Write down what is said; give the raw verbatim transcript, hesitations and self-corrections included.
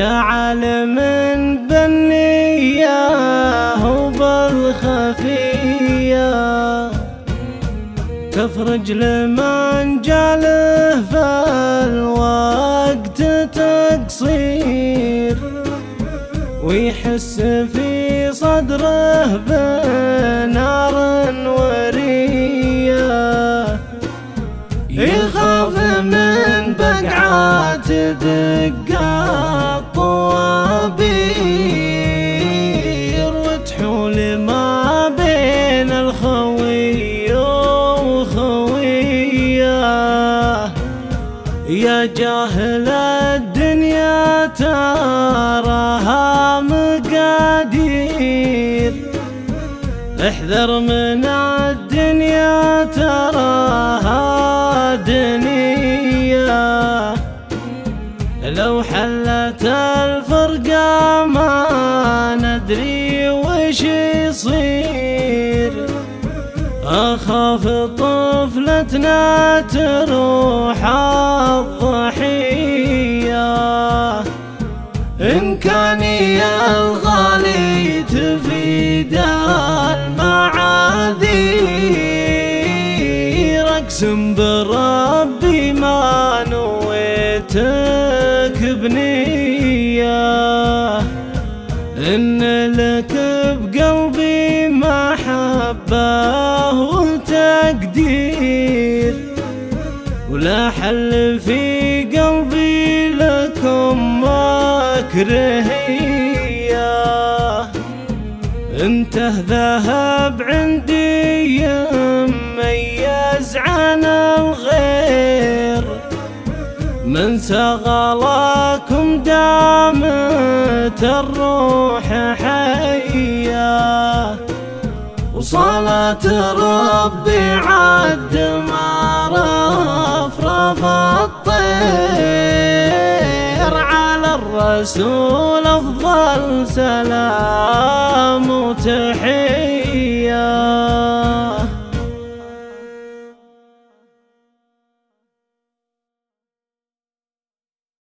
يا عالم بالنية وبالخفية، تفرج لمن جاله فالوقت تقصير، ويحس في صدره بنار ورية، يخاف من بقعات دق الطوابير، وتحول ما بين الخوي وخويه. يا جاهل الدنيا تراها مقادير، احذر من الدنيا تراها دنيا، لو حلت الفرقة ما ندري وش يصير، أخاف طفلتنا تروح الضحية، إن كان يا الغالي تفيد المعاذير، أقسم بربي ما نويتك بنية، إن لك بقلبي محبة وتقدير، ولا حل في قلبي لكم مكرهية، انت ذهب عندي يميز عن الغير، من سغلاكم دامت الروح حية، وصلاة ربي عد ما رفرف الطير، على الرسول أفضل سلام وتحية.